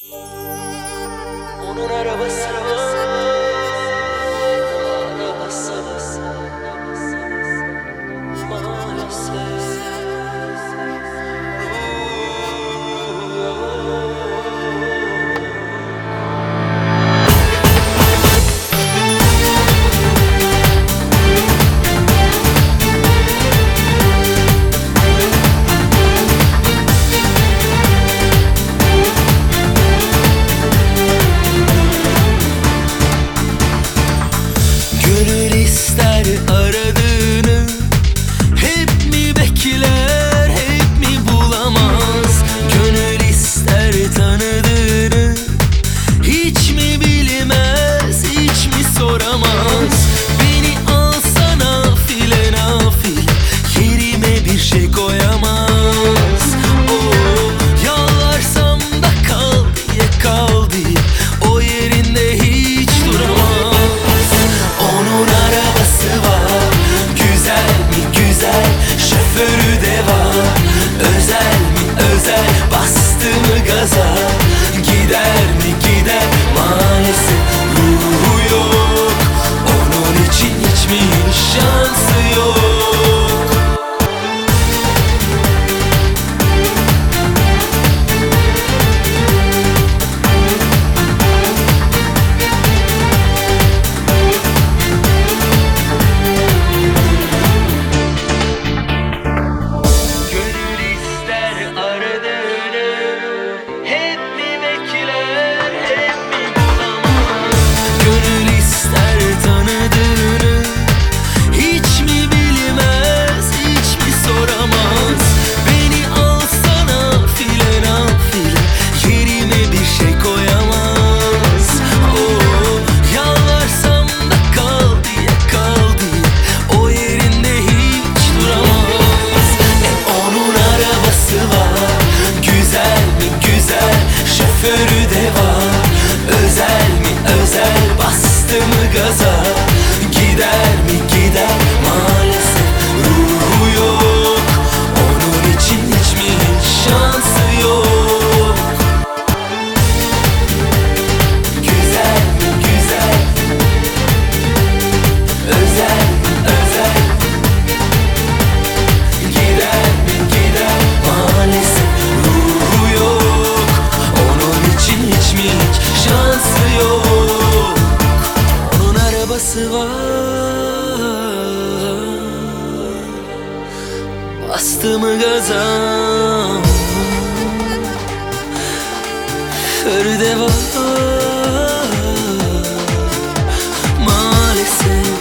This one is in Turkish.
Onun arabası maalesef. Gönül ister aradığını, hep mi bekler, hep mi bulamaz? Gönül ister tanıdığını, hiç mi bilmez, hiç mi soramaz? Beni alsana file nafile, yerime bir şey koyamaz. Oh, yalvarsam da kal diye, kal diye, o yerinde hiç duramaz. Onun arabası var, güzel mi güzel, şoförü de var. Özel mi özel, bastı mı gaza, gider mi gider, maalesef ruhu yok. Onun için hiç mi şansı yok? Gönül ister aradığını, hep mi bekler, hep mi bulamaz? Gönül ister tanıdığını, hiç mi bilmez, hiç mi soramaz? Beni alsana file nafile, yerime bir şey koyamaz. Oh, yalvarsam da kal diye, kal diye, o yerinde hiç duramaz. Onun arabası var, güzel mi güzel, şoförü de var. Özel mi özel, bastı mı gaza, gider mi gider, maalesef ruhu yok. Onun için hiç mi şansı yok? Güzel mi güzel, özel mi özel, gider mi gider, maalesef ruhu yok. Onun için hiç mi hiç şansı yok? Onun arabası var, bastı mı gaza, şoförü de var, maalesef.